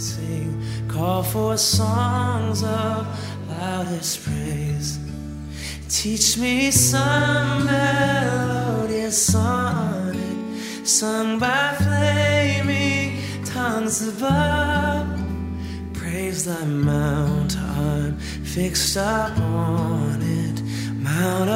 sing, call for songs of loudest praise. Teach me some melodious sonnet sung by flaming tongues above. Praise thy mount, I'm fixed upon it, Mount